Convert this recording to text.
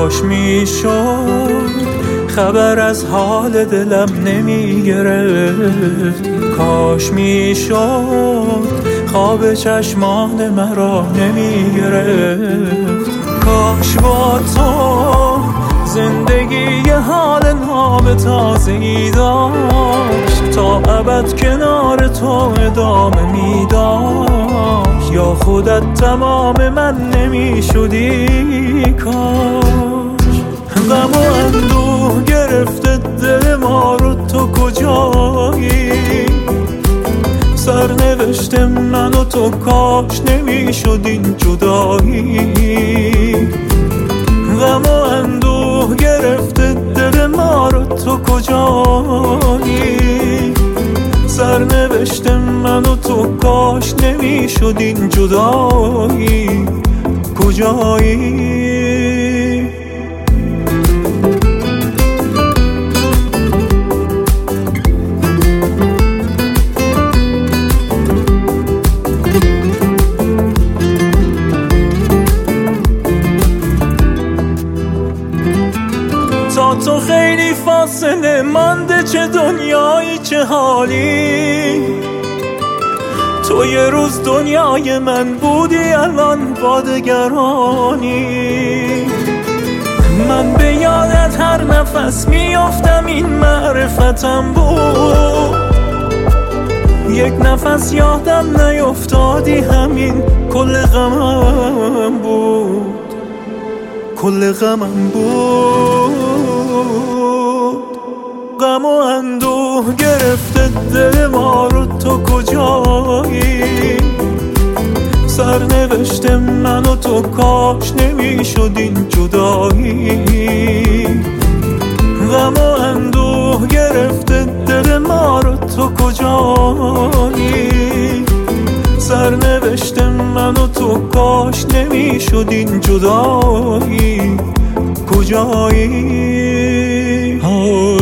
کاش میشد خبر از حال دلم نمیگرفتی، کاش میشد خواب چشمان مرا نمیگرفت، کاش با تو زندگی حال ناب تازه‌ای داشت، تا ابد کنار تو ادامه میداشت، یا خودت تمام من نمیشدی. کاش غم و اندوه گرفته دل ما رو، تو کجایی؟ سرنوشت من و تو کاش نمیشد این جدایی. غم و اندوه گرفته دل ما رو، تو کجایی؟ سرنوشت من و تو کاش نمیشد این جدایی. کجایی؟ تا تو خیلی فاصله مانده، چه دنیایی چه حالی. تو یه روز دنیای من بودی، الان با دگرانی. من به یادت هر نفس میافتم، این معرفتم بود. یک نفس یادم نیفتادی، همین کل غمم بود، کل غمم بود. غم و اندوه گرفته دل ما رو، تو کجایی؟ سرنوشت من و تو کاش نمیشد این جدایی. غم و اندوه گرفته دل ما رو، تو کجایی؟ سرنوشت من و تو کاش نمیشد این جدایی. کجایی؟